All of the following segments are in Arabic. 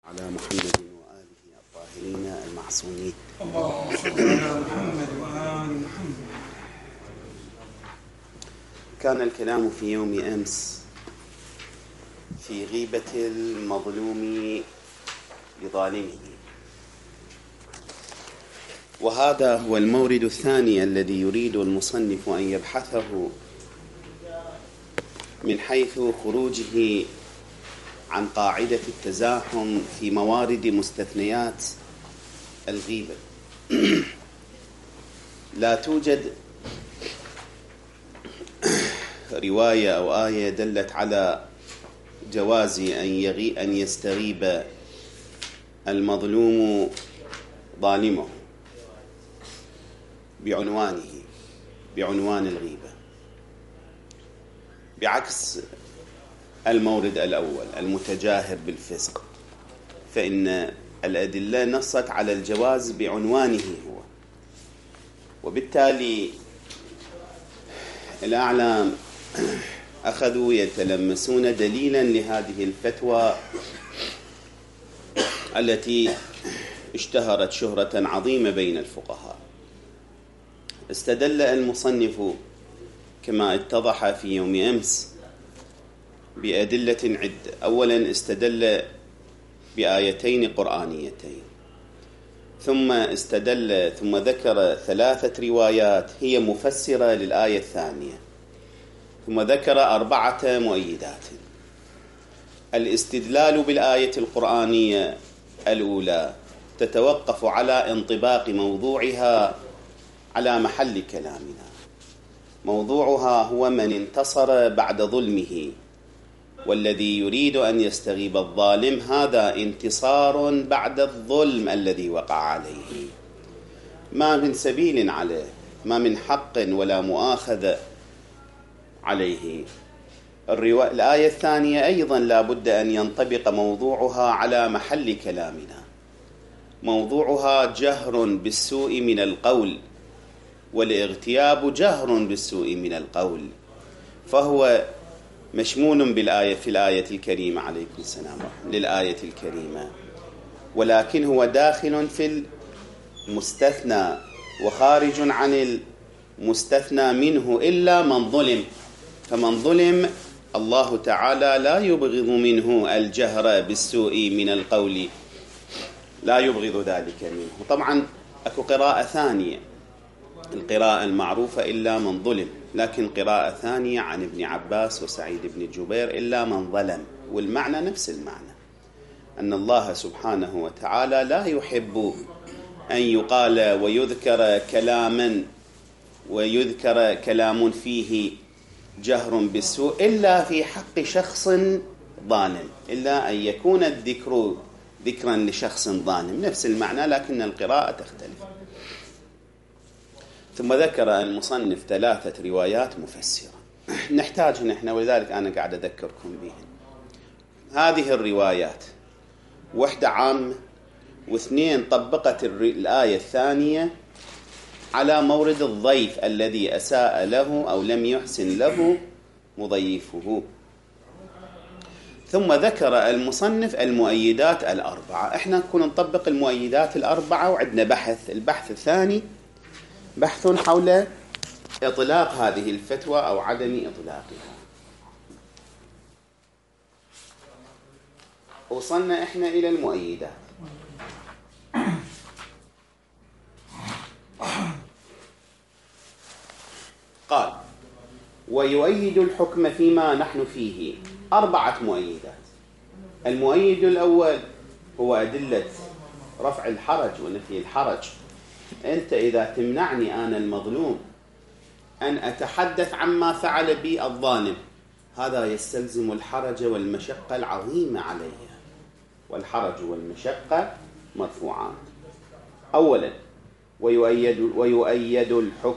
على محمد وآله الطاهرين المعصومين. اللهم صل على محمد وآل محمد. كان الكلام في يوم أمس في غيبة المظلوم لظالمه، وهذا هو المورد الثاني الذي يريد المصنف أن يبحثه من حيث خروجه عن قاعدة التزاحم في موارد مستثنيات الغيبة. لا توجد رواية أو آية دلت على جواز أن يستغيب المظلوم ظالمه بعنوان الغيبة، بعكس المورد الأول المتجاهر بالفسق، فإن الأدلة نصت على الجواز بعنوانه هو. وبالتالي الأعلام أخذوا يتلمسون دليلا لهذه الفتوى التي اشتهرت شهرة عظيمة بين الفقهاء. استدل المصنف كما اتضح في يوم أمس بأدلة عدة. أولا استدل بآيتين قرآنيتين، ثم ذكر 3 روايات هي مفسرة للآية الثانية، ثم ذكر 4 مؤيدات. الاستدلال بالآية القرآنية الأولى تتوقف على انطباق موضوعها على محل كلامنا. موضوعها هو من انتصر بعد ظلمه، والذي يريد أن يستغيب الظالم هذا انتصار بعد الظلم الذي وقع عليه، ما من سبيل عليه، ما من حق ولا مؤاخذة عليه. الآية الثانية أيضا لا بد أن ينطبق موضوعها على محل كلامنا. موضوعها جهر بالسوء من القول، والاغتياب جهر بالسوء من القول، فهو مشمول في الآية الكريمة عليكم السلام للآية الكريمة، ولكن هو داخل في المستثنى وخارج عن المستثنى منه إلا من ظلم. فمن ظلم الله تعالى لا يبغض منه الجهر بالسوء من القول، لا يبغض ذلك منه. طبعا أكو قراءة ثانية، القراءة المعروفة إلا من ظلم، لكن قراءة ثانية عن ابن عباس وسعيد بن جبير إلا من ظلم، والمعنى نفس المعنى، أن الله سبحانه وتعالى لا يحب أن يقال ويذكر كلام فيه جهر بالسوء إلا في حق شخص ظالم، إلا أن يكون الذكر ذكرا لشخص ظالم، نفس المعنى لكن القراءة تختلف. ثم ذكر المصنف 3 روايات مفسرة نحتاج نحن، ولذلك أنا قاعد أذكركم بهن. هذه الروايات 1 عامة، و2 طبقت الآية الثانية على مورد الضيف الذي أساء له أو لم يحسن له مضيفه. ثم ذكر المصنف المؤيدات 4. احنا نكون نطبق المؤيدات 4، وعندنا البحث الثاني بحث حول إطلاق هذه الفتوى أو عدم إطلاقها. وصلنا إحنا إلى المؤيدات. قال: ويؤيد الحكم فيما نحن فيه 4 مؤيدات. المؤيد الأول هو أدلة رفع الحرج ونفي الحرج. أنت إذا تمنعني أنا المظلوم أن أتحدث عما فعل بي الظالم، هذا يستلزم الحرج والمشقة العظيمة علي، والحرج والمشقة مرفوعان. أولا ويؤيد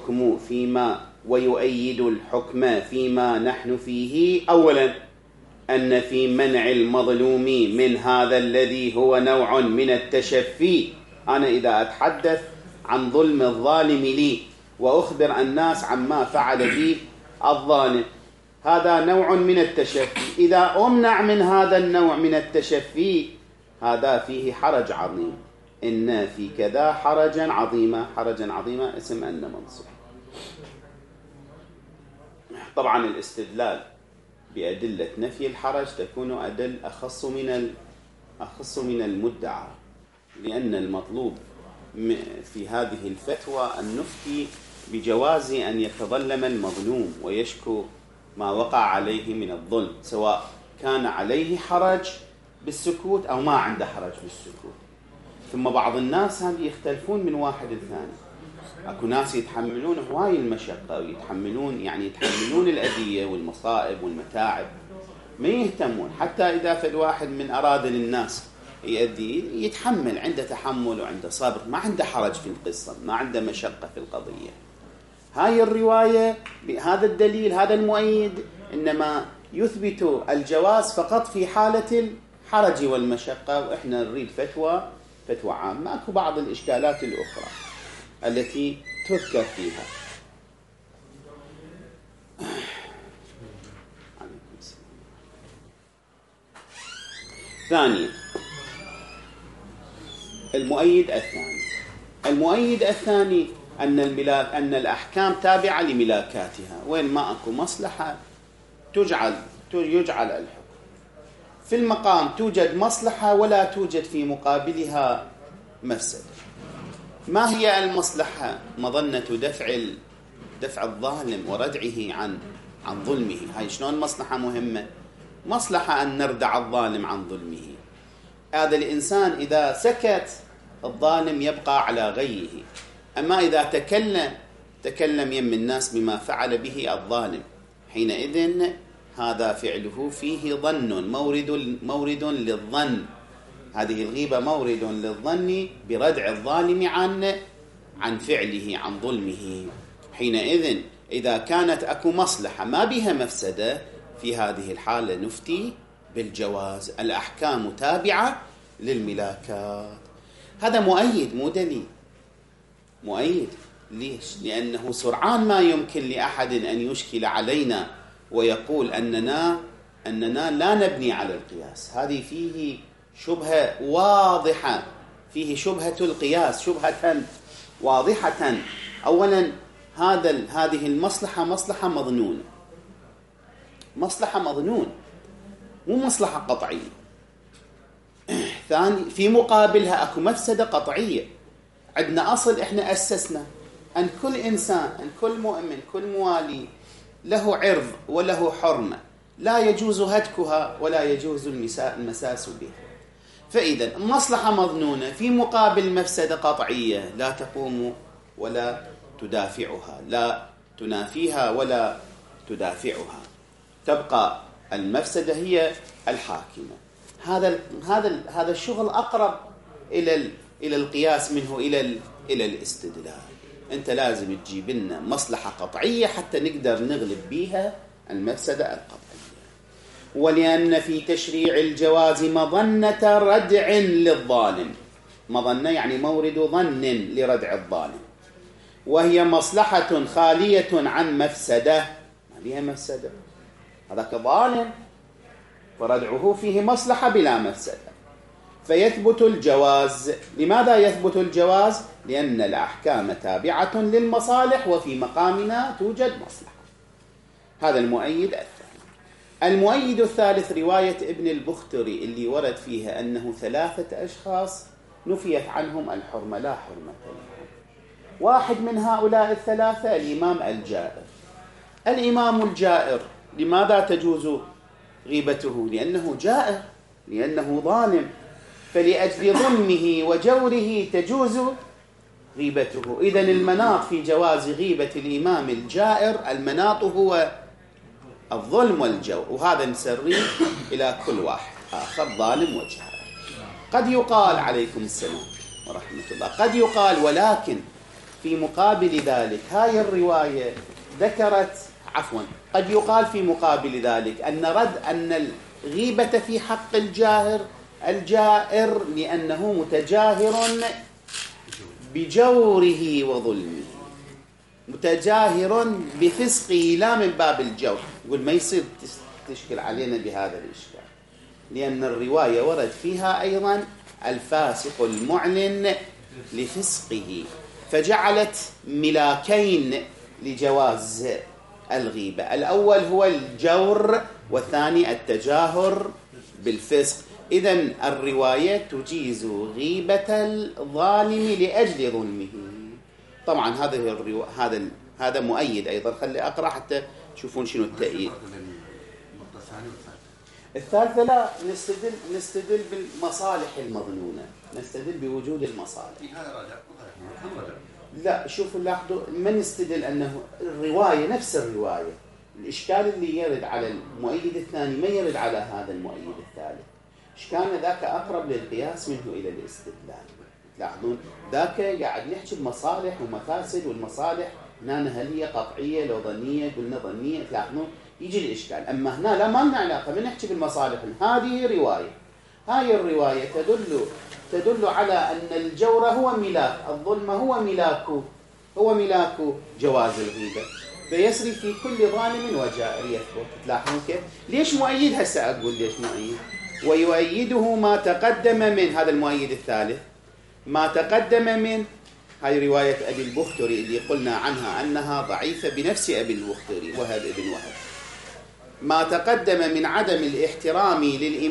الحكم فيما نحن فيه. أولا أن في منع المظلوم من هذا الذي هو نوع من التشفي. أنا إذا أتحدث عن ظلم الظالم لي وأخبر الناس عما فعل بي الظالم، هذا نوع من التشفي. إذا أمنع من هذا النوع من التشفي هذا فيه حرج عظيم، إن في كذا حرجا عظيما. حرجا عظيما اسم أن منصوب. طبعا الاستدلال بأدلة نفي الحرج تكون أدل أخص من المدعى، لأن المطلوب في هذه الفتوى أن نفتي بجواز أن يتظلم المظلوم ويشكو ما وقع عليه من الظلم، سواء كان عليه حرج بالسكوت أو ما عنده حرج بالسكوت. ثم بعض الناس هم يختلفون من واحد الثاني. أكو ناس يتحملون هواي المشقة ويتحملون الأذية والمصائب والمتاعب، ما يهتمون. حتى إذا فد واحد من أرادل الناس يؤدي يتحمل، عنده تحمل وعنده صبر، ما عنده حرج في القصة، ما عنده مشقة في القضية. هاي الرواية بهذا الدليل هذا المؤيد إنما يثبت الجواز فقط في حالة الحرج والمشقة، وإحنا نريد فتوى عامة. أكو بعض الإشكالات الأخرى التي تذكر فيها. ثانيا المؤيد الثاني أن الأحكام تابعة لملاكاتها، وين ما أكو مصلحة يجعل الحكم. في المقام توجد مصلحة ولا توجد في مقابلها مفسدة. ما هي المصلحة؟ مظنة دفع الظالم وردعه عن ظلمه. هاي شلون مصلحة مهمة؟ مصلحة أن نردع الظالم عن ظلمه. هذا الإنسان إذا سكت الظالم يبقى على غيه، أما إذا تكلم يم الناس بما فعل به الظالم، حينئذ هذا فعله فيه ظن، مورد للظن. هذه الغيبة مورد للظن بردع الظالم عن فعله عن ظلمه. حينئذ إذا كانت أكو مصلحة ما بها مفسدة، في هذه الحالة نفتي بالجواز. الأحكام تابعة للملاكات. هذا مؤيد مو دليل. مؤيد ليش؟ لأنه سرعان ما يمكن لأحد أن يشكل علينا ويقول أننا لا نبني على القياس. هذه فيه شبهة واضحة، فيه شبهة القياس، شبهة واضحة. أولا هذه المصلحة مصلحة مظنون، مو مصلحة قطعية. ثاني في مقابلها أكو مفسدة قطعية. عندنا أصل إحنا أسسنا أن كل إنسان، أن كل مؤمن، كل موالي له عرض وله حرمة، لا يجوز هتكها ولا يجوز المساس بها. فإذا مصلحة مظنونة في مقابل مفسدة قطعية لا تقوم ولا تدافعها، لا تنافيها ولا تدافعها، تبقى المفسدة هي الحاكمة. هذا الشغل أقرب إلى القياس منه إلى الاستدلال. أنت لازم تجيب لنا مصلحة قطعية حتى نقدر نغلب بيها المفسدة القطعية. ولأن في تشريع الجواز مظنة ردع للظالم، مظنة يعني مورد ظن لردع الظالم، وهي مصلحة خالية عن مفسدة. ما بيها مفسدة، هذاك ظالم فردعه فيه مصلحة بلا مفسدة، فيثبت الجواز. لماذا يثبت الجواز؟ لأن الأحكام تابعة للمصالح وفي مقامنا توجد مصلحة. هذا المؤيد الثاني. المؤيد الثالث رواية ابن البختري اللي ورد فيها أنه 3 أشخاص نفيت عنهم الحرمة، لا حرمة لهم. واحد من هؤلاء 3 الإمام الجائر. الإمام الجائر لماذا تجوز غيبته؟ لأنه جائر، لأنه ظالم، فلأجل ظلمه وجوره تجوز غيبته. إذن المناط في جواز غيبة الإمام الجائر، المناط هو الظلم والجور، وهذا نسريه إلى كل واحد آخر ظالم وجائر. قد يقال عليكم السلام ورحمة الله، قد يقال ولكن في مقابل ذلك هاي الرواية ذكرت قد يقال في مقابل ذلك أن الغيبة في حق الجائر لأنه متجاهر بجوره وظلمه، متجاهر بفسقه لا من باب الجور. يقول ما يصير تشكل علينا بهذا الإشكال، لأن الرواية ورد فيها أيضا الفاسق المعلن لفسقه، فجعلت ملاكين لجواز الغيبة. الأول هو الجور، والثاني التجاهر بالفسق. إذن الرواية تجيز غيبة الظالم لأجل ظلمه. طبعا هذا مؤيد أيضا. خلي أقرأ حتى تشوفون شنو التأييد. الثالثة لا نستدل بالمصالح المظنونة، نستدل بوجود المصالح. لا شوفوا لاحظوا، ما نستدل أنه الرواية نفس الرواية، الإشكال اللي يرد على المؤيد الثاني ما يرد على هذا المؤيد الثالث. إشكالنا ذاك أقرب للقياس منه إلى الاستدلال. تلاحظون ذاك قاعد نحكي بمصالح ومفاسد، والمصالح هنا هل هي قطعية لو ظنية، قلنا ظنية. تلاحظون يجي الإشكال. أما هنا لا، ما لنا علاقة، من نحكي بالمصالح. هذه رواية، هاي الرواية تدل على أن الجور هو ملاك، الظلم هو ملاك جواز الغيبة، فيسري في كل ظالم وجائر يثبت. تلاحظون كيف؟ ليش مؤيد؟ هسه أقول ليش مؤيد. ويؤيده ما تقدم من هذا المؤيد الثالث، ما تقدم من هاي رواية أبي البختري اللي قلنا عنها أنها ضعيفة بنفس أبي البختري وهب ابن وهب. ما تقدم من عدم الاحترام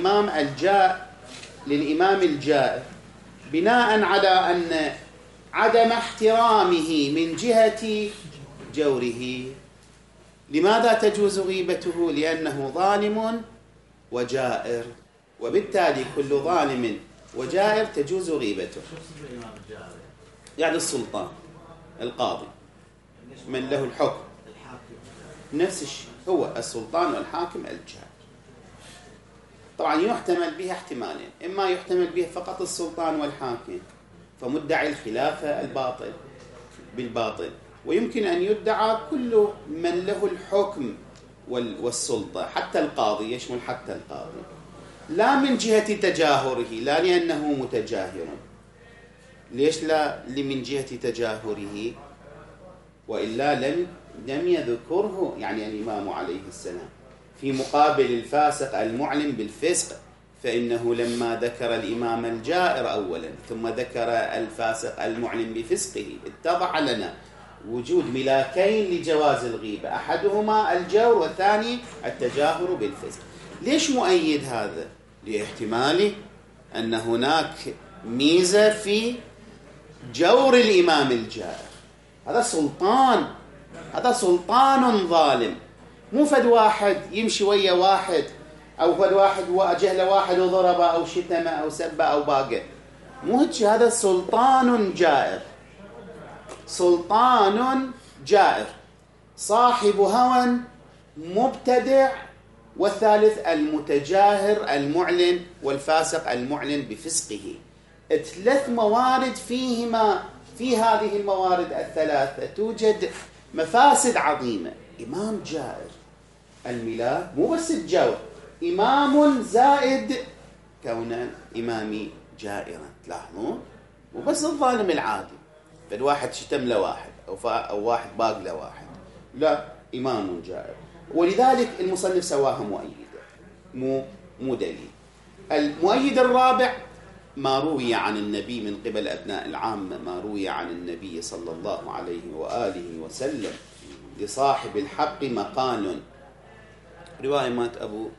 للإمام الجائر بناء على أن عدم احترامه من جهة جوره. لماذا تجوز غيبته؟ لأنه ظالم وجائر، وبالتالي كل ظالم وجائر تجوز غيبته. يعني السلطان، القاضي، من له الحكم، نفس الشيء، هو السلطان والحاكم الجائر. طبعا يحتمل به احتمالين، إما يحتمل به فقط السلطان والحاكم فمدعي الخلافة الباطل بالباطل، ويمكن أن يدعى كل من له الحكم والسلطة، حتى القاضي، يشمل حتى القاضي، لا من جهة تجاهره، لا لأنه متجاهر. ليش لا من جهة تجاهره؟ وإلا لم يذكره يعني الإمام عليه السلام في مقابل الفاسق المعلن بالفسق، فإنه لما ذكر الإمام الجائر أولا ثم ذكر الفاسق المعلن بفسقه اتضح لنا وجود ملاكين لجواز الغيبة، أحدهما الجور والثاني التجاهر بالفسق. ليش مؤيد هذا؟ لاحتمال أن هناك ميزة في جور الإمام الجائر. هذا سلطان ظالم، مو فد واحد يمشي ويا واحد، أو فد واحد واجه له واحد وضربه أو شتمه أو سبه أو باقه، مو هيك. هذا سلطان جائر صاحب هوى مبتدع، والثالث المتجاهر المعلن والفاسق المعلن بفسقه. 3 موارد فيهما، في هذه الموارد الثلاثة توجد مفاسد عظيمة. إمام جائر، الملاك مو بس الجور، إمام زائد كون إمامي جائرا. تلاحظون مو بس الظالم العادي، فالواحد شتم لواحد أو واحد باق لواحد، لا، إمام جائر. ولذلك المصنف سواها مؤيدة مو دليل. المؤيد الرابع ما روي عن النبي من قبل أبناء العامة، ما روي عن النبي صلى الله عليه وآله وسلم: لصاحب الحق مقال. رواية مال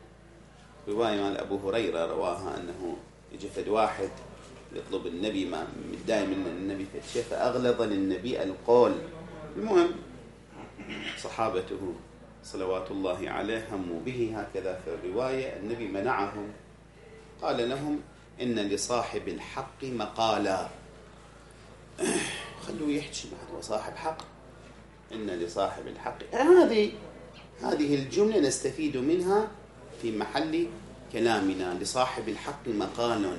أبو هريرة رواها أنه يجفد واحد يطلب النبي، ما متضايق من النبي فتشي، فأغلظ للنبي القول. المهم صحابته صلوات الله عليه هموا به، هكذا في الرواية. النبي منعهم، قال لهم: إن لصاحب الحق مقالا. خلوه يحكي بعد، وصاحب حق، إن لصاحب الحق. هذه الجملة نستفيد منها في محل كلامنا. لصاحب الحق مقال،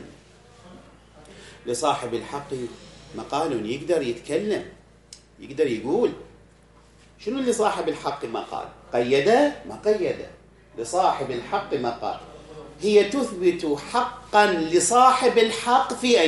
لصاحب الحق مقال، يقدر يتكلم، يقدر يقول. شنو لصاحب الحق مقال؟ قيده؟ ما قيده. لصاحب الحق مقال هي تثبت حقا لصاحب الحق في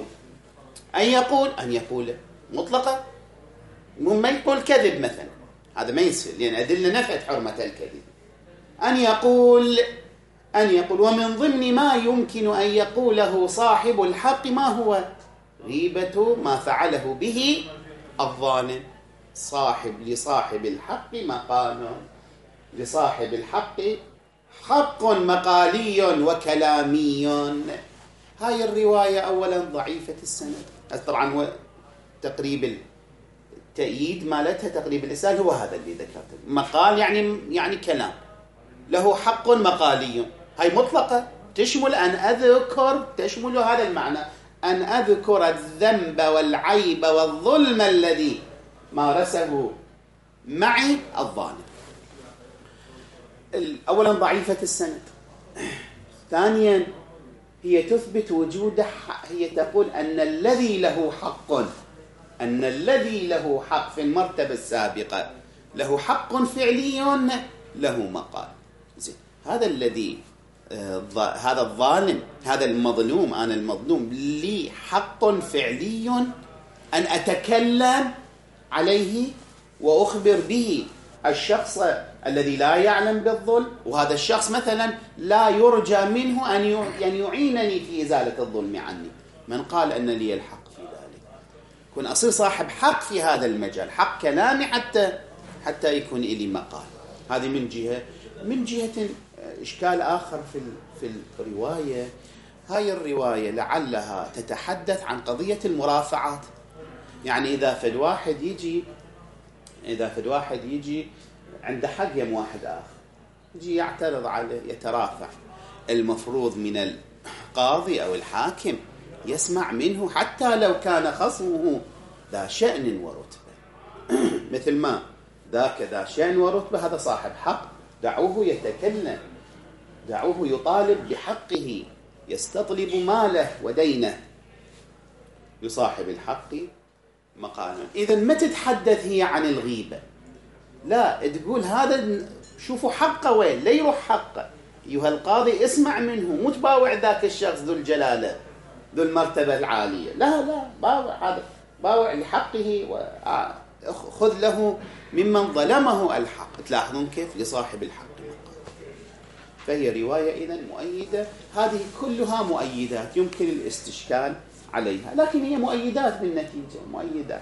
أن يقول مطلقا. ما يقول كذب مثلا، هذا ما يصير، لأن أدلة نفت حرمة الكذب. أن أن يقول ومن ضمن ما يمكن أن يقوله صاحب الحق ما هو غيبة ما فعله به الظالم. لصاحب الحق مقال، لصاحب الحق حق مقالي وكلامي. هاي الرواية أولا ضعيفة السند، طبعا هو تقريب التأييد مالتها تقريب الإسناد هو هذا اللي ذكرته، مقال يعني كلام له حق مقالي. هاي مطلقة تشمل أن أذكر، تشمل هذا المعنى أن أذكر الذنب والعيب والظلم الذي مارسه معي الظالم. أولا ضعيفة السند. ثانيا هي تثبت وجود هي تقول أن الذي له حق في المرتبة السابقة له حق فعلي له مقال. هذا الذي هذا الظالم، هذا المظلوم، أنا المظلوم لي حق فعلي أن أتكلم عليه وأخبر به الشخص الذي لا يعلم بالظلم، وهذا الشخص مثلا لا يرجى منه أن يعينني في إزالة الظلم عني. من قال أن لي الحق في ذلك؟ كن أصير صاحب حق في هذا المجال، حق كلامي حتى يكون لي مقال. هذه من جهة إشكال آخر في الرواية. هاي الرواية لعلها تتحدث عن قضية المرافعات. يعني إذا فد واحد يجي عنده حق يم واحد آخر، يجي يعترض عليه يترافع، المفروض من القاضي أو الحاكم يسمع منه حتى لو كان خصمه ذا شأن ورتبة مثل ما ذاك ذا شأن ورتبة، هذا صاحب حق، دعوه يتكلم، دعوه يطالب بحقه، يستطلب ماله ودينه. لصاحب الحق مقالا. إذن ما تتحدث هي عن الغيبة، لا تقول هذا شوفوا حقه وين، لا يروح حقه أيها القاضي، اسمع منه، مو تباوع ذاك الشخص ذو الجلالة ذو المرتبة العالية، لا باوع، هذا باوع لحقه وخذ له ممن ظلمه الحق. تلاحظون كيف لصاحب الحق مقال. فهي رواية إذن مؤيدة. هذه كلها مؤيدات يمكن الاستشكال عليها، لكن هي مؤيدات بالنتيجة، مؤيدات.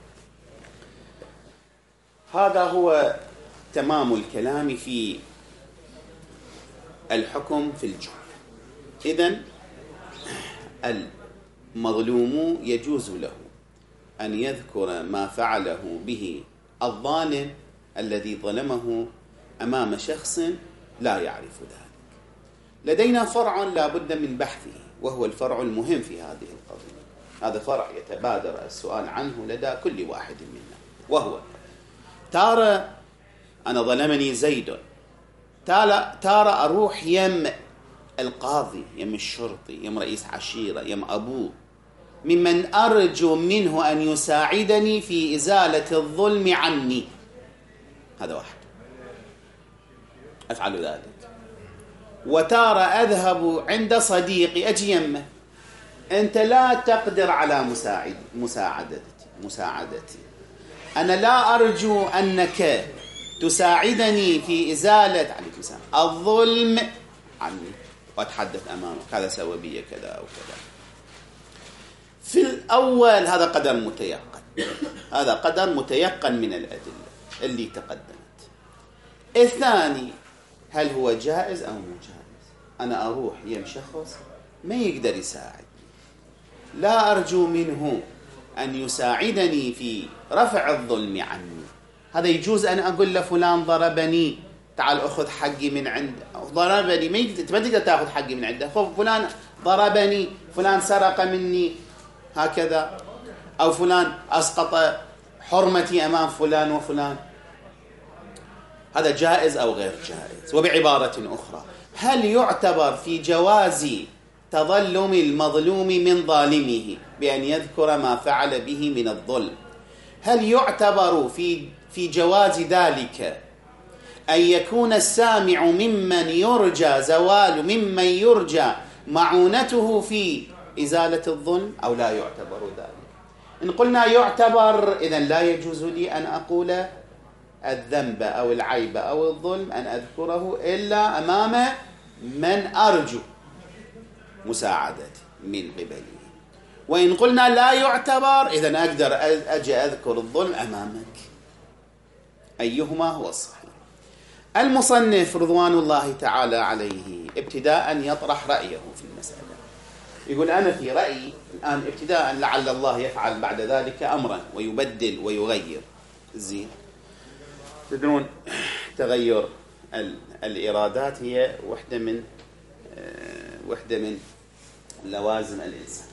هذا هو تمام الكلام في الحكم في الجملة. إذن المظلوم يجوز له أن يذكر ما فعله به الظالم الذي ظلمه أمام شخص لا يعرف ذلك. لدينا فرع لا بد من بحثه، وهو الفرع المهم في هذه القضية. هذا فرع يتبادر السؤال عنه لدى كل واحد منا، وهو تارة أنا ظلمني زيد، تارة أروح يم القاضي، يم الشرطي، يم رئيس عشيرة، يم أبوه، ممن أرجو منه أن يساعدني في إزالة الظلم عني. هذا واحد أفعل ذلك. وتارة أذهب عند صديقي أجي يمه، أنت لا تقدر على مساعدتي، أنا لا أرجو أنك تساعدني في إزالة الظلم عني، وأتحدث أمامك هذا سوى بي كذا أو كذا. في الأول هذا قدر متيقن من الأدلة اللي تقدمت. الثاني هل هو جائز أو مو جائز؟ أنا أروح يم شخص ما يقدر يساعدني، لا أرجو منه أن يساعدني في رفع الظلم عني. هذا يجوز أن أقول لفلان ضربني، تعال أخذ حقي من عنده. ضربني، ما تقدر تأخذ حقي من عنده، فلان ضربني، فلان سرق مني، هكذا، أو فلان أسقط حرمتي أمام فلان وفلان. هذا جائز أو غير جائز؟ وبعبارة أخرى، هل يعتبر في جواز تظلم المظلوم من ظالمه بأن يذكر ما فعل به من الظلم، هل يعتبر في جواز ذلك أن يكون السامع ممن يرجى معونته في إزالة الظلم، أو لا يعتبر ذلك؟ إن قلنا يعتبر، إذن لا يجوز لي أن أقول الذنب أو العيب أو الظلم أن أذكره إلا أمام من أرجو مساعدته من قبله. وإن قلنا لا يعتبر، إذن أقدر أجي أذكر الظلم أمامك. أيهما هو الصحيح؟ المصنف رضوان الله تعالى عليه ابتداء يطرح رأيه في المسألة. يقول أنا في رأيي الآن ابتداء، لعل الله يفعل بعد ذلك أمرا ويبدل ويغير. زين، تدرون تغير الإرادات هي وحدة من لوازم الإنسان.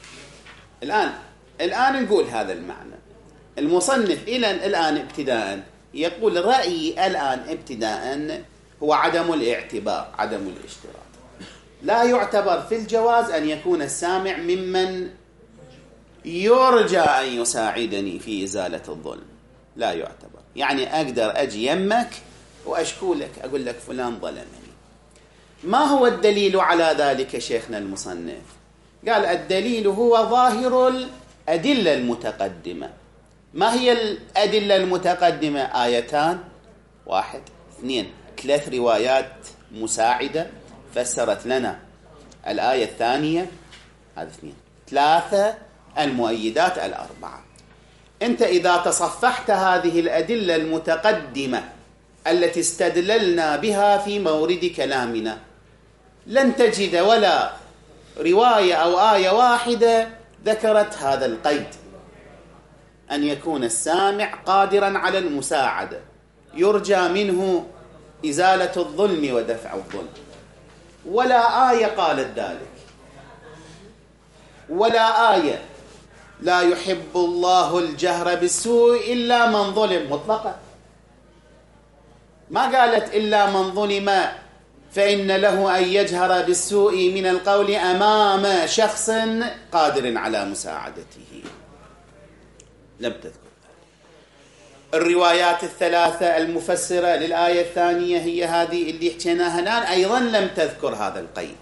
الآن نقول هذا المعنى. المصنف الآن ابتداء يقول رأيي الآن ابتداء هو عدم الاعتبار، عدم الاشتراط. لا يعتبر في الجواز أن يكون السامع ممن يرجى أن يساعدني في إزالة الظلم. لا يعتبر. يعني أقدر أجي يمك وأشكو لك، أقول لك فلان ظلمني. ما هو الدليل على ذلك شيخنا المصنف؟ قال الدليل هو ظاهر الأدلة المتقدمة. ما هي الأدلة المتقدمة؟ آيتان، 1 2 3 روايات مساعدة فسرت لنا الآية الثانية، هذا 2 3 المؤيدات 4. أنت إذا تصفحت هذه الأدلة المتقدمة التي استدللنا بها في مورد كلامنا، لن تجد ولا رواية أو آية واحدة ذكرت هذا القيد، أن يكون السامع قادرا على المساعدة، يرجى منه إزالة الظلم ودفع الظلم. ولا آية قالت ذلك، ولا آية لا يحب الله الجهر بالسوء إلا من ظلم مطلقا. ما قالت إلا من ظلم فإن له أن يجهر بالسوء من القول أمام شخص قادر على مساعدته. لم تذكر. الروايات 3 المفسرة للآية الثانية هي هذه اللي حكيناها الآن، أيضا لم تذكر هذا القيد.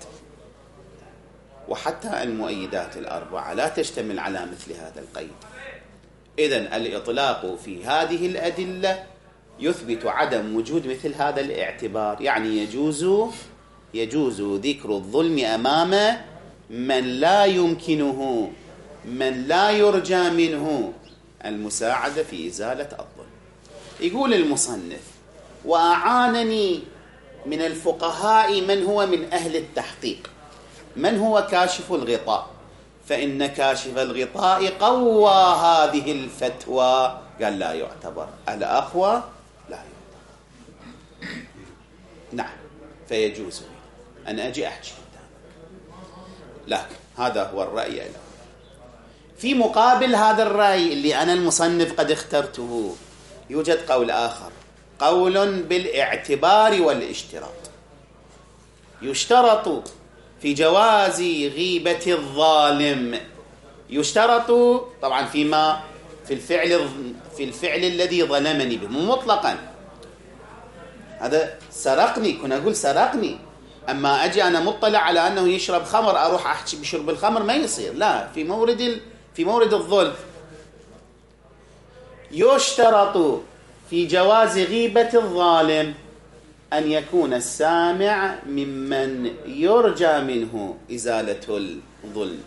وحتى المؤيدات 4 لا تشتمل على مثل هذا القيد. إذن الإطلاق في هذه الأدلة يثبت عدم وجود مثل هذا الاعتبار. يعني يجوز ذكر الظلم أمام من لا يمكنه، من لا يرجى منه المساعدة في إزالة الظلم. يقول المصنف وأعانني من الفقهاء من هو من أهل التحقيق، من هو كاشف الغطاء، فإن كاشف الغطاء قوى هذه الفتوى. قال لا يعتبر. الأخوة لا يعتبر. نعم، فيجوز أن أجي أحكي لكن هذا هو الرأي الأول. في مقابل هذا الرأي اللي أنا المصنف قد اخترته يوجد قول آخر، قول بالاعتبار والاشتراط. يشترط في جواز غيبة الظالم، يشترط طبعا في الفعل الذي ظلمني به، مو مطلقا. هذا سرقني، كنا أقول سرقني، أما أجي أنا مطلع على أنه يشرب خمر أروح أحكي بشرب الخمر، ما يصير. لا، في مورد الظلم. يشترط في جواز غيبة الظالم أن يكون السامع ممن يرجى منه إزالة الظلم.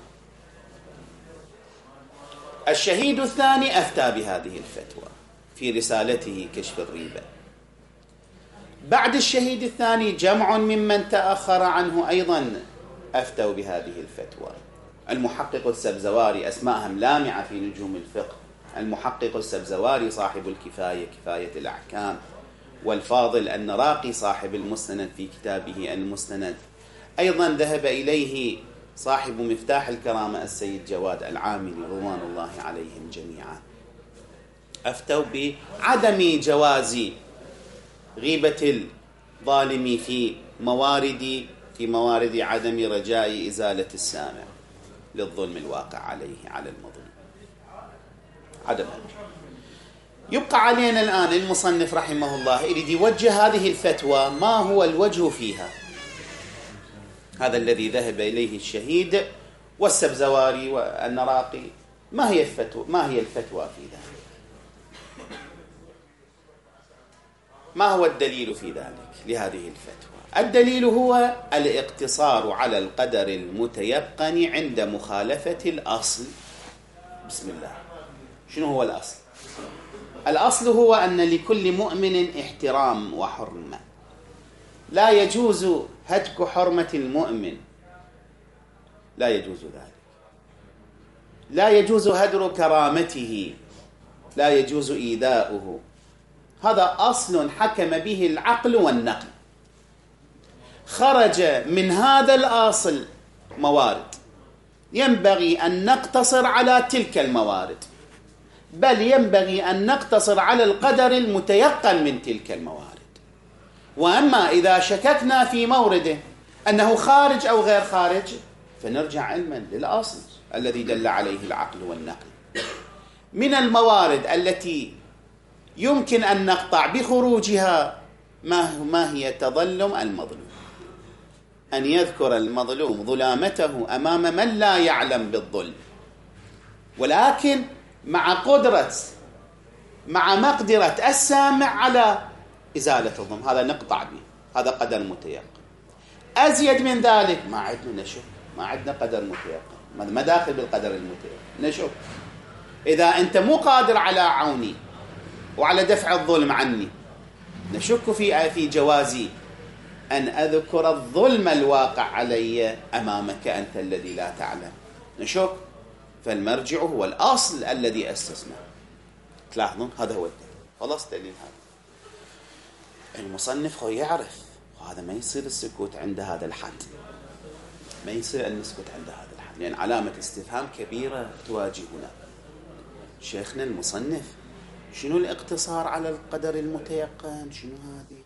الشهيد الثاني أفتى بهذه الفتوى في رسالته كشف الريبة. بعد الشهيد الثاني جمع ممن تأخر عنه أيضا أفتوا بهذه الفتوى. المحقق السبزواري، أسماءهم لامعة في نجوم الفقه، المحقق السبزواري صاحب الكفاية، كفاية الأحكام، والفاضل النراقي صاحب المسند في كتابه المسند. أيضا ذهب إليه صاحب مفتاح الكرامة السيد جواد العاملي رضوان الله عليهم جميعا. أفتوا بعدم جواز غيبة الظالم في موارد عدم رجاء إزالة السامع للظلم الواقع عليه على المظلوم. عدم. يبقى علينا الآن المصنف رحمه الله يريد يوجه هذه الفتوى، ما هو الوجه فيها؟ هذا الذي ذهب إليه الشهيد والسبزواري والنراقي، ما هي الفتوى في ذلك؟ ما هو الدليل في ذلك لهذه الفتوى؟ الدليل هو الاقتصار على القدر المتيقن عند مخالفة الأصل. بسم الله. شنو هو الأصل؟ الأصل هو أن لكل مؤمن احترام وحرمة، لا يجوز هتك حرمة المؤمن، لا يجوز ذلك، لا يجوز هدر كرامته، لا يجوز إيذاؤه. هذا أصل حكم به العقل والنقل. خرج من هذا الأصل موارد ينبغي أن نقتصر على تلك الموارد، بل ينبغي أن نقتصر على القدر المتيقن من تلك الموارد. وأما إذا شككنا في مورده أنه خارج أو غير خارج فنرجع علما للأصل الذي دل عليه العقل والنقل. من الموارد التي يمكن أن نقطع بخروجها ما هي تظلم المظلوم، أن يذكر المظلوم ظلامته أمام من لا يعلم بالظلم، ولكن مع مقدرة السامع على إزالة الظلم، هذا نقطع به، هذا قدر متيقن. أزيد من ذلك ما عندنا نشوف، ما عندنا قدر متيقن، ما داخل بالقدر المتيقن. نشوف إذا أنت مو قادر على عوني وعلى دفع الظلم عني، نشك في جوازي أن أذكر الظلم الواقع علي أمامك أنت الذي لا تعلم. نشك. فالمرجع هو الأصل الذي أسسناه. تلاحظون هذا هو الدليل. خلاص دليل هذا المصنف هو يعرف، وهذا ما يصير السكوت عند هذا الحد، ما يصير أن نسكت عند هذا الحد، لأن علامة استفهام كبيرة تواجهنا. شيخنا المصنف شنو الاقتصار على القدر المتيقن؟ شنو هذه؟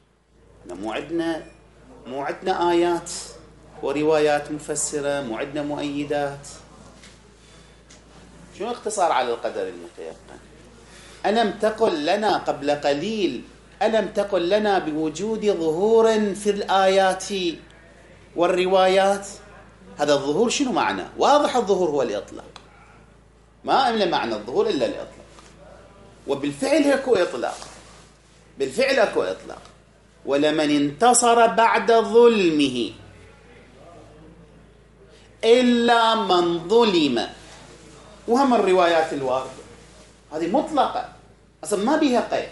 مو عندنا آيات وروايات مفسرة، مو عندنا مؤيدات. شنو الاقتصار على القدر المتيقن؟ ألم تقل لنا قبل قليل، ألم تقل لنا بوجود ظهور في الآيات والروايات؟ هذا الظهور شنو معنى؟ واضح الظهور هو الإطلاق، ما إلا معنى الظهور إلا الإطلاق. وبالفعل اكو إطلاق، بالفعل اكو إطلاق. ولمن انتصر بعد ظلمه إلا من ظلم. وهم الروايات الواردة هذه مطلقة أصلا ما بها قيد.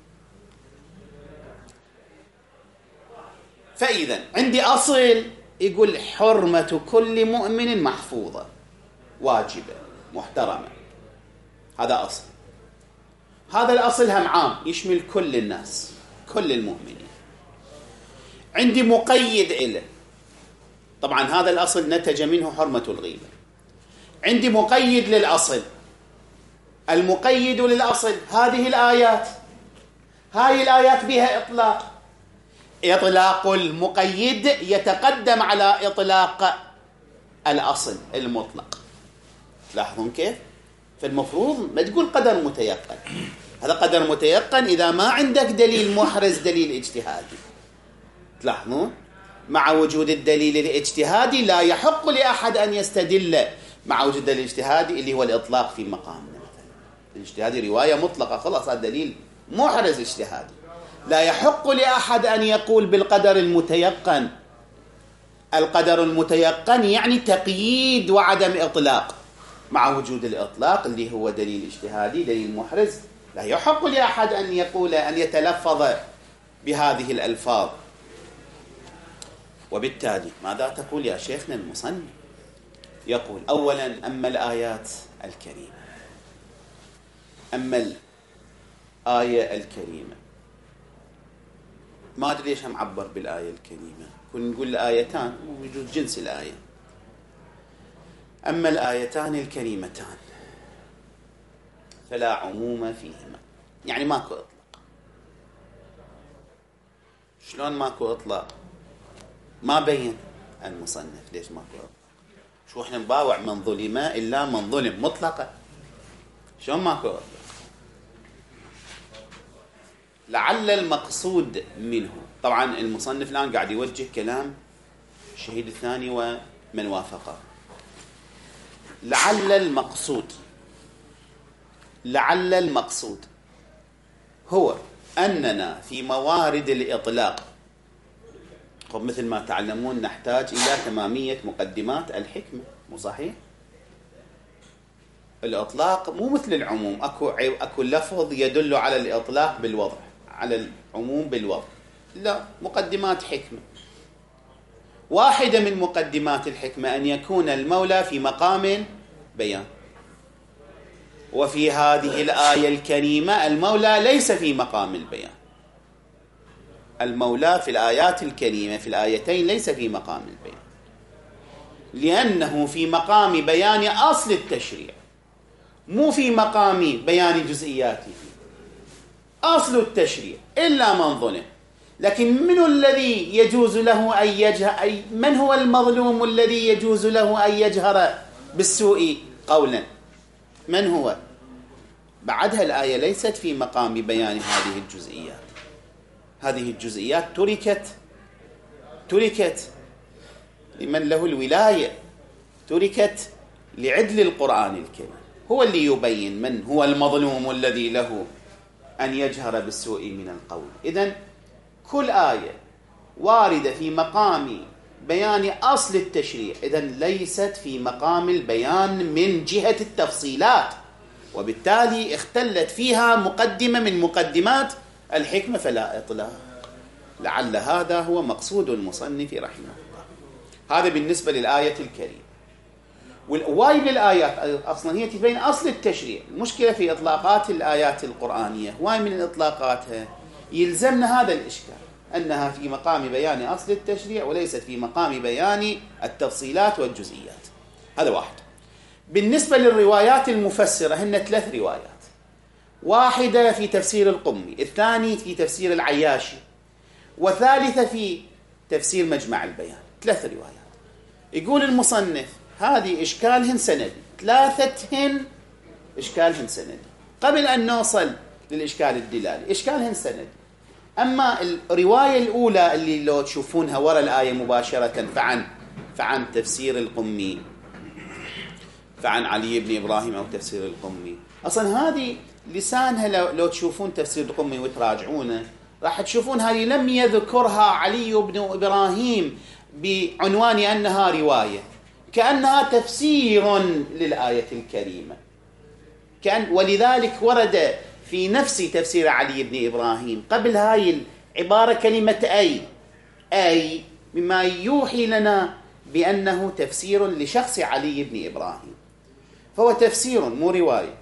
فإذا عندي أصل يقول حرمة كل مؤمن محفوظة واجبة محترمة، هذا أصل. هذا الأصل هم عام يشمل كل الناس كل المؤمنين. عندي مقيد إله، طبعا هذا الأصل نتج منه حرمة الغيبة. عندي مقيد للأصل، المقيد للأصل هذه الآيات، هذه الآيات بها إطلاق. إطلاق المقيد يتقدم على إطلاق الأصل المطلق. تلاحظون كيف؟ فالمفروض ما تقول قدر متيقن، هذا قدر متيقن إذا ما عندك دليل محرز، دليل اجتهادي. تلاحظون؟ مع وجود الدليل الاجتهادي لا يحق لأحد أن يستدل مع وجود الدليل الاجتهادي اللي هو الإطلاق في مقامنا. مثلا الاجتهادي رواية مطلقة، خلاص هذا دليل محرز اجتهادي. لا يحق لأحد أن يقول بالقدر المتيقن. القدر المتيقن يعني تقييد وعدم إطلاق، مع وجود الإطلاق اللي هو دليل اجتهادي دليل محرز. لا يحق لأحد أن يقول أن يتلفظ بهذه الألفاظ. وبالتالي ماذا تقول يا شيخنا المصنف؟ يقول أولا أما الآيات الكريمة، أما الآية الكريمة، ما أدري ليش هم عبر بالآية الكريمة، كنا نقول الآيتان وجود جنس الآية. أما الآيتان الكريمتان فلا عموم فيهما، يعني ماكو إطلاق. شلون ماكو إطلاق؟ ما بين المصنف ليش ماكو إطلاق. شو احنا نباوع من ظلم إلا من ظلم مطلقة، شلون ماكو إطلاق؟ لعل المقصود منه، طبعا المصنف الآن قاعد يوجه كلام الشهيد الثاني ومن وافقه. لعل المقصود هو أننا في موارد الإطلاق، مثل ما تعلمون نحتاج إلى تمامية مقدمات الحكمة، مو صحيح؟ الإطلاق مو مثل العموم، أكو لفظ يدل على الإطلاق بالوضع، على العموم بالوضع. لا، مقدمات حكمة. واحدة من مقدمات الحكمة أن يكون المولى في مقام بيان، وفي هذه الآية الكريمة المولى ليس في مقام البيان. المولى في الآيات الكريمة في الآيتين ليس في مقام البيان، لأنه في مقام بيان أصل التشريع، مو في مقام بيان جزئياته. أصل التشريع إلا من ظلم. لكن من الذي يجوز له أن يجهر؟ من هو المظلوم الذي يجوز له أن يجهر بالسوء قولا؟ من هو؟ بعدها الآية ليست في مقام بيان هذه الجزئيات. هذه الجزئيات تركت لمن له الولاية، تركت لعدل القرآن الكريم، هو اللي يبين من هو المظلوم الذي له أن يجهر بالسوء من القول. إذن كل آية واردة في مقام بيان أصل التشريع، إذن ليست في مقام البيان من جهة التفصيلات، وبالتالي اختلت فيها مقدمة من مقدمات الحكمة فلا إطلاق. لعل هذا هو مقصود المصنف رحمه الله. هذا بالنسبة للآية الكريمة. والواي بالآيات أصلا هي تبين أصل التشريع. المشكلة في إطلاقات الآيات القرآنية، واي من إطلاقاتها يلزمنا هذا الإشكال، أنها في مقام بيان أصل التشريع وليست في مقام بيان التفصيلات والجزئيات. هذا واحد. بالنسبة للروايات المفسرة هن 3 روايات، واحدة في تفسير القمي، الثاني في تفسير العياشي، وثالثة في تفسير مجمع البيان. 3 روايات. يقول المصنف هذه إشكالهن سندي، 3 إشكالهن سندي. قبل أن نوصل للإشكال الدلالي إشكالهن سندي. أما الرواية الأولى اللي لو تشوفونها وراء الآية مباشرة فعن تفسير القمي، فعن علي بن إبراهيم أو تفسير القمي، أصلا هذه لسانها لو تشوفون تفسير القمي وتراجعونه راح تشوفون هذه لم يذكرها علي بن إبراهيم بعنوان أنها رواية، كأنها تفسير للآية الكريمة، ولذلك ورد في نفس تفسير علي بن إبراهيم قبل هاي العبارة كلمة أي مما يوحي لنا بأنه تفسير لشخص علي بن إبراهيم. فهو تفسير مو رواية،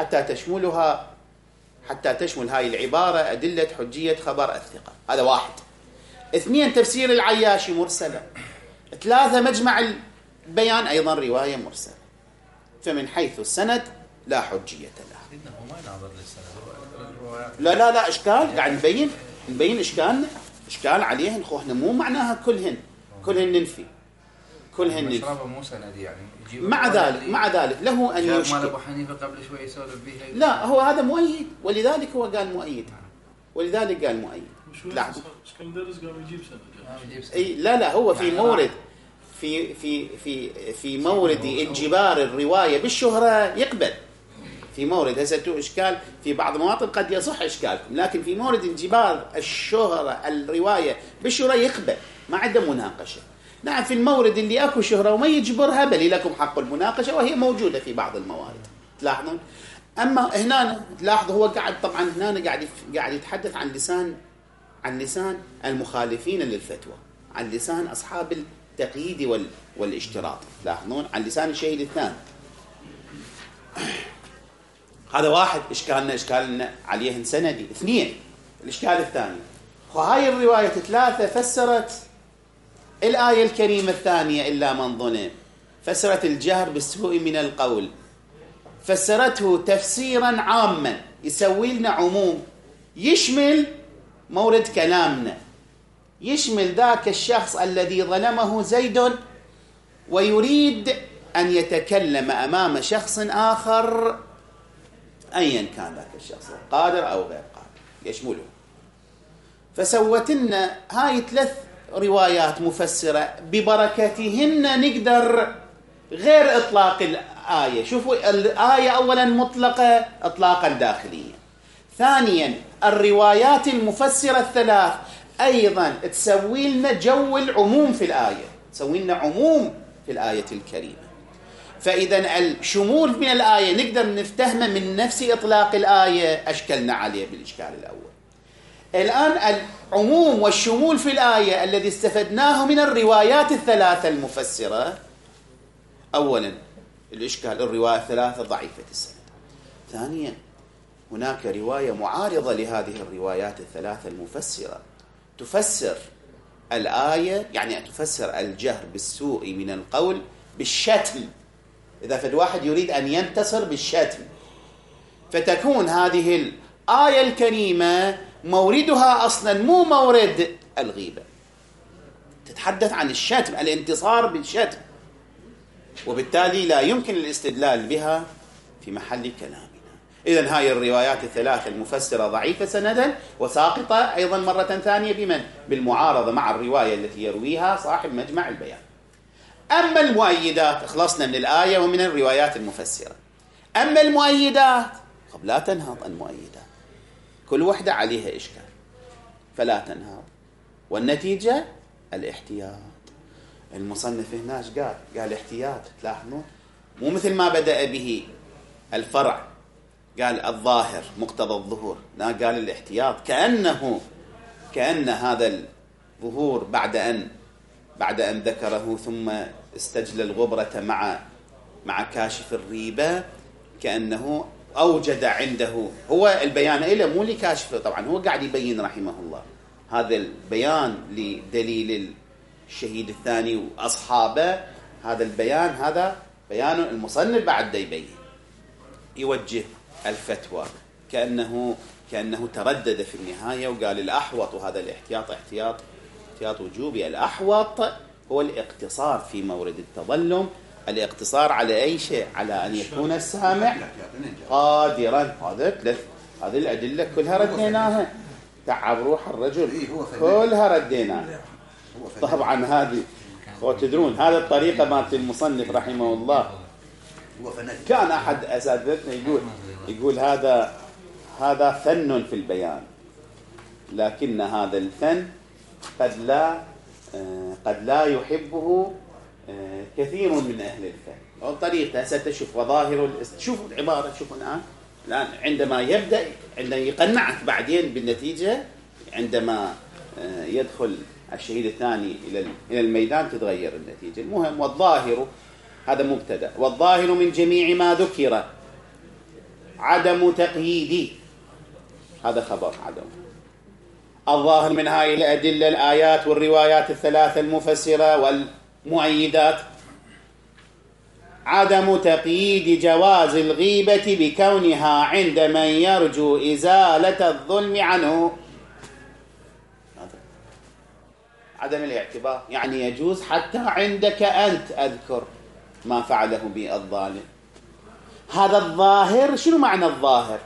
حتى تشمل هاي العبارة أدلة حجية خبر الثقة. هذا واحد. 2 تفسير العياشي مرسلة. 3 مجمع البيان أيضا رواية مرسلة. فمن حيث السند لا حجية له. لا إشكال قاعد نبين إشكالنا، إشكال عليهن. احنا مو معناها كلهن ننفي، كلهن ننفي. مو سند يعني. مع ذلك له أن يشكل. مال أبو حنيفة قبل شوي يسولف بها. لا، هو هذا مؤيد، ولذلك هو قال مؤيد. لاحظوا إشكال درس قام يجيب سند. أي لا هو في مورد في مورد انجبار الرواية بالشهرة يقبل. في مورد هسه إشكال في بعض المواطن قد يصح إشكالكم، لكن في مورد انجبار الشهرة الرواية بالشهرة يقبل، ما عنده مناقشة. نعم، في المورد اللي أكو شهرة وما يجبرها بل لكم حق المناقشة، وهي موجودة في بعض الموارد تلاحظون. أما هنا تلاحظوا هو طبعا هنا قاعد يتحدث عن لسان المخالفين للفتوى، عن لسان أصحاب التقييد والاشتراط، تلاحظون، عن لسان الشهيد الثاني. هذا واحد إشكالنا عليهن سندي. 2 الإشكال الثاني، وهاي الرواية 3 فسرت الآية الكريمة الثانية إلا من ظلم، فسرت الجهر بالسوء من القول، فسرته تفسيرا عاما يسوي لنا عموم يشمل مورد كلامنا، يشمل ذاك الشخص الذي ظلمه زيد ويريد أن يتكلم أمام شخص آخر أيا كان ذاك الشخص قادر أو غير قادر يشمله. فسوت لنا هاي 3 روايات مفسرة ببركتهن نقدر غير إطلاق الآية. شوفوا الآية أولا مطلقة إطلاقا داخليا، ثانيا الروايات المفسرة الثلاث أيضا تسوي لنا جو العموم في الآية، تسوي لنا عموم في الآية الكريمة. فإذا الشمول من الآية نقدر نفتهمه من نفس إطلاق الآية أشكلنا عليه بالإشكال الأول. الآن العموم والشمول في الآية الذي استفدناه من الروايات الثلاثة المفسرة، أولا الإشكال الرواية الثلاثة ضعيفة السند. ثانيا هناك رواية معارضة لهذه الروايات الثلاثة المفسرة تفسر الآية، يعني تفسر الجهر بالسوء من القول بالشتم، إذا فد واحد يريد أن ينتصر بالشتم، فتكون هذه الآية الكريمة موردها أصلا مو مورد الغيبة، تتحدث عن الشتم، الانتصار بالشتم، وبالتالي لا يمكن الاستدلال بها في محل كلامنا. إذن هاي الروايات الثلاثة المفسرة ضعيفة سندا وساقطة أيضا مرة ثانية بمن؟ بالمعارضة مع الرواية التي يرويها صاحب مجمع البيان. أما المؤيدات، خلصنا من الآية ومن الروايات المفسرة. أما المؤيدات لا تنهض المؤيدات، كل وحدة عليها إشكال فلا تنهض، والنتيجة الاحتياط. المصنف هناش قال احتياط، تلاحظون مو مثل ما بدأ به الفرع قال الظاهر مقتضى الظهور، لا قال الاحتياط، كأن هذا الظهور بعد أن ذكره ثم استجلى الغبرة مع كاشف الريبة، كأنه أوجد عنده هو البيان إلى مو لكاشف، طبعا هو قاعد يبين رحمه الله هذا البيان لدليل الشهيد الثاني وأصحابه، هذا البيان هذا بيان المصنف بعد يبين يوجه الفتوى، كأنه تردد في النهاية وقال الأحوط، وهذا الاحتياط احتياط وجوبي، الأحوط هو الاقتصار في مورد التظلم، الاقتصار على أي شيء، على أن يكون السامع قادرا. هذه الأدلة كلها رديناها، تعب روح الرجل كلها رديناها. طبعا هذه تدرون هذه الطريقة مالت المصنف رحمه الله، كان أحد أساتذتنا يقول هذا فن في البيان، لكن هذا الفن قد لا يحبه كثير من أهل الفن. طريقة ستشوف وظاهر شوفوا العبارة، شوفوا الآن عندما يقنعك بعدين بالنتيجة، عندما يدخل الشهيد الثاني إلى الميدان تتغير النتيجة. المهم والظاهر هذا مبتدأ، والظاهر من جميع ما ذكر عدم تقييد، هذا خبر عدم. الظاهر من هاي الأدلة الآيات والروايات الثلاثة المفسرة والمؤيدات عدم تقييد جواز الغيبة بكونها عند من يرجو إزالة الظلم عنه. عدم الاعتبار يعني يجوز حتى عندك أنت أذكر ما فعله به الظالم. هذا الظاهر، شنو معنى الظاهر؟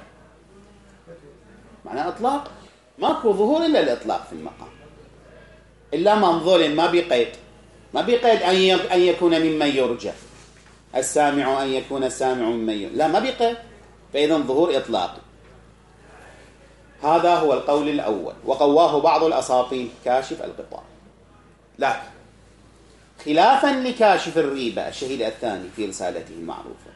معنى إطلاق، ماكو ظهور إلا الإطلاق في المقام، إلا من ظلم، ما بقيد أن يكون ممن يرجى السامع، أن يكون السامع ممن يرجى، لا ما بقيد، فإذا ظهور إطلاقي. هذا هو القول الأول، وقواه بعض الأساطين كاشف القطاع، لكن خلافا لكاشف الريبة الشهيد الثاني في رسالته المعروفة،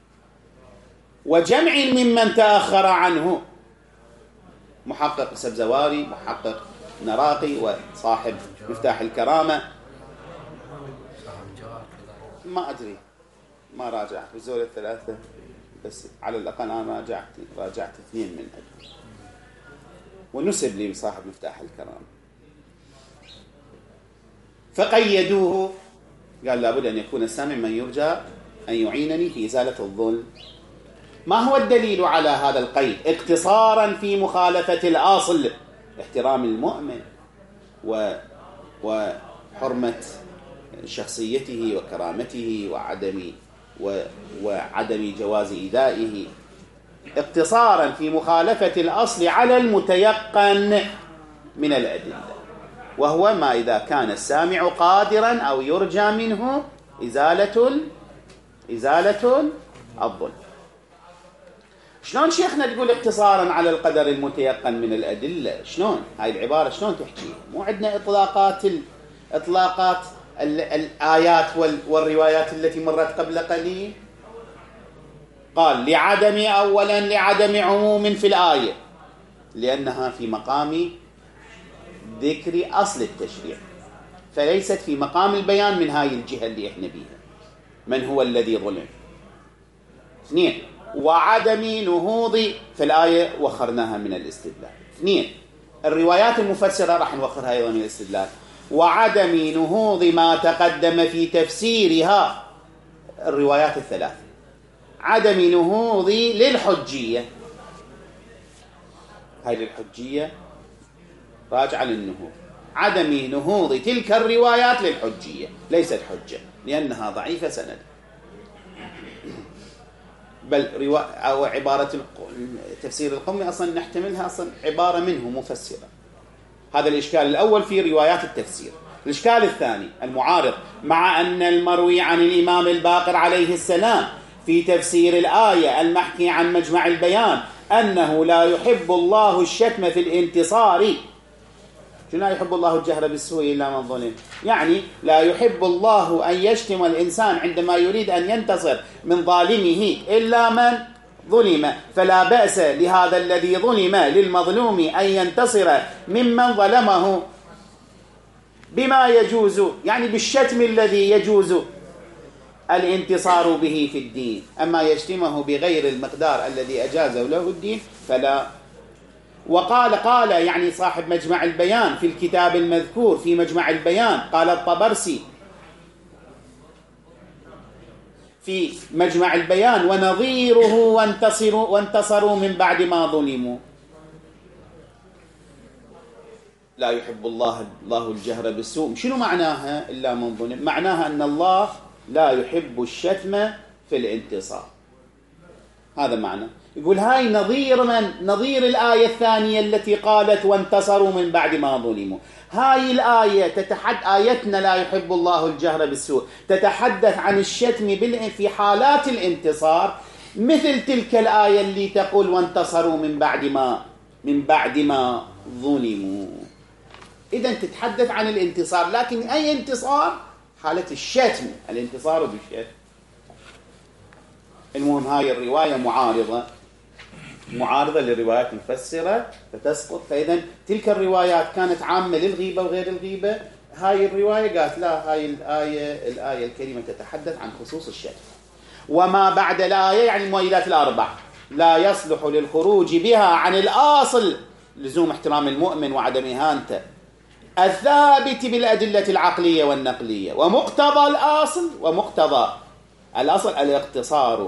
وجمع ممن تأخر عنه، محقق سبزواري، محقق نراقي، وصاحب مفتاح الكرامة، ما أدري، ما راجعت بالزول الثلاثة، بس على الأقل أنا راجعت 2 من أجل، ونسب لي صاحب مفتاح الكرامة، فقيدوه، قال لابد أن يكون السامع من يرجى أن يعينني في إزالة الظلم. ما هو الدليل على هذا القيد؟ اقتصارا في مخالفة الأصل، احترام المؤمن وحرمة شخصيته وكرامته وعدم جواز إيذائه، اقتصارا في مخالفة الأصل على المتيقن من الأدلة، وهو ما إذا كان السامع قادرا أو يرجى منه إزالة الظلم. شلون شيخنا تقول اقتصارا على القدر المتيقن من الأدلة؟ شلون هاي العبارة شلون تحكي؟ مو عندنا إطلاقات الآيات والروايات التي مرت قبل قليل. قال لعدم عموم في الآية، لأنها في مقام ذكر أصل التشريع، فليست في مقام البيان من هاي الجهة اللي احنا بيها، من هو الذي ظلم. 2 وعدم نهوض في الآية وخرناها من الاستدلال. 2 الروايات المفسرة راح نوخرها أيضا من الاستدلال. وعدم نهوض ما تقدم في تفسيرها، الروايات الثلاث. عدم نهوض للحجية، هاي للحجية راجعة للنهوض. عدم نهوض تلك الروايات للحجية، ليست حجة لأنها ضعيفة سند، بل أو عبارة تفسير القومي أصلا نحتملها أصلا عبارة منه مفسرة. هذا الإشكال الأول في روايات التفسير. الإشكال الثاني المعارض، مع أن المروي عن الإمام الباقر عليه السلام في تفسير الآية المحكي عن مجمع البيان أنه لا يحب الله الشتم في الانتصار. شنو لا يحب الله الجهر بالسوء إلا من ظلم؟ يعني لا يحب الله أن يشتم الإنسان عندما يريد أن ينتصر من ظالمه إلا من ظلم، فلا بأس لهذا الذي ظلم للمظلوم أن ينتصر ممن ظلمه بما يجوز، يعني بالشتم الذي يجوز الانتصار به في الدين. أما يشتمه بغير المقدار الذي أجازه له الدين فلا. وقال يعني صاحب مجمع البيان في الكتاب المذكور في مجمع البيان، قال الطبرسي في مجمع البيان ونظيره وانتصروا من بعد ما ظلموا. لا يحب الله الجهر بالسوء، شنو معناها إلا من ظلم؟ معناها أن الله لا يحب الشتم في الانتصار، هذا معنى. يقول هاي نظير الآية الثانية التي قالت وانتصروا من بعد ما ظلموا. هاي الآية آيتنا لا يحب الله الجهر بالسوء تتحدث عن الشتم في حالات الانتصار، مثل تلك الآية اللي تقول وانتصروا من بعد ما ظلموا. إذن تتحدث عن الانتصار، لكن أي انتصار؟ حالة الشتم، الانتصار بالشتم. المهم هاي الرواية معارضة للروايات المفسرة فتسقط. فإذا تلك الروايات كانت عامة للغيبة وغير الغيبة، هاي الرواية قالت لا، هاي الآية الكريمة تتحدث عن خصوص الشتم. وما بعد الآية يعني المؤيدات الأربع لا يصلح للخروج بها عن الأصل، لزوم احترام المؤمن وعدم إهانته، الثابت بالأدلة العقلية والنقلية، ومقتضى الأصل الاقتصار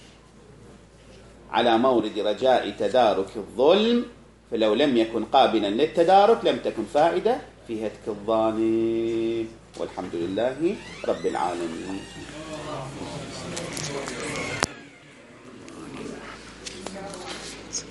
على مورد رجاء تدارك الظلم، فلو لم يكن قابلا للتدارك لم تكن فائدة في هتك الظالم. والحمد لله رب العالمين.